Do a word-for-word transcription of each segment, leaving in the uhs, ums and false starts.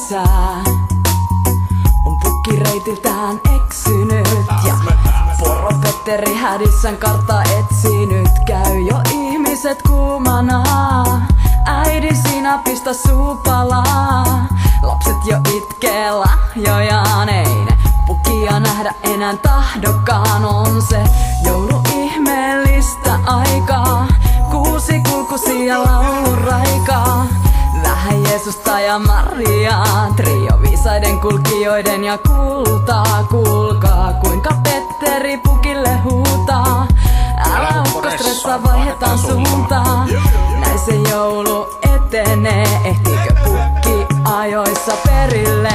isä on pukkireitiltään eksynyt ja Poro Petteri hädissään kartta etsinyt. Käy jo ihmiset kuumana, äidi sinä pistä suupalaa. Lapset jo itkee lahjojaan, ei ne pukkia nähdä enää tahdokaan. On se joulu ihmeellistä aikaa, kuusi kulkusia lauluraikaa. Vähän Jeesusta ja Mariaa, trio viisaiden kulkijoiden ja kultaa. Kuulkaa kuinka Petteri pukille huutaa, älä ukko stressaa, vaihdetaan suuntaa. Näin se joulu etenee, ehtiikö pukki ajoissa perille?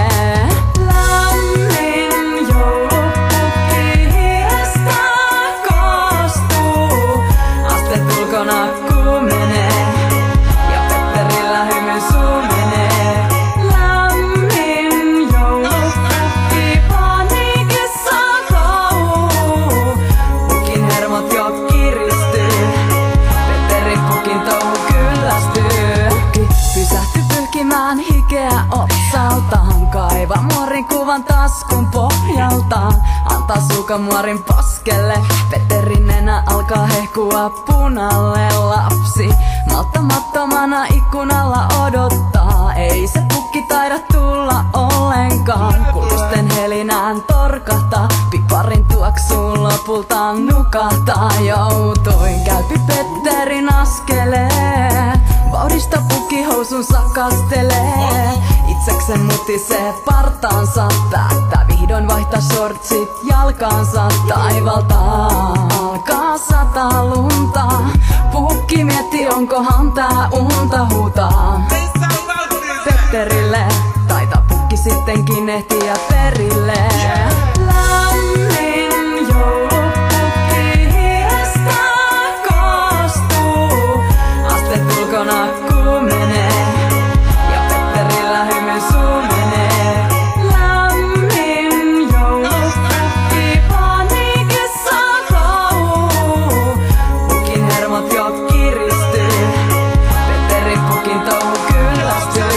Lämmin joulupukki hiirestä koostuu, asteet ulkona kuumenee ja Petterillä hymy sumenee. Lämmin joulupukki paniikissa kauhuu, pukin hermot jo kiristyy, Petteri pukin touhu kyllästyy. Pukki pysähtyy pyyhkimään hikeä otsaltaan, kaiva muorin kuvan taskun pohjaltaan, antaa suukan muorin poskelle. Petterin nenä alkaa hehkua punalle. Lapsi malttamattomana ikkunalla odottaa, ei se pukki taida tulla ollenkaan. Kulusten helinään torkahtaa, piparin tuoksuun lopultaan nukahtaa. Joutuin käypi Petterin askelee, vauhdista pukki housun sakastelee. Itseksen mutisee partaansa, päättää vihdoin vaihtaa shortsit jalkaansa. Taivalta alkaa sataa lunta, pukki mietti onkohan tää unta, huutaa Petterille, taitaa pukki sittenkin ehtiä perille. Lämmin joulupukki hiirestä koostuu, asteet ulkona kuumenee ja Petterillä hymy sumenee. Lämmin joulupukki paniikissa kauhuu, pukin hermot jo kiristyy, Petteri pukin touhu kyllästyy.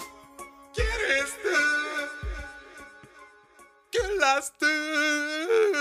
Kyllästyy.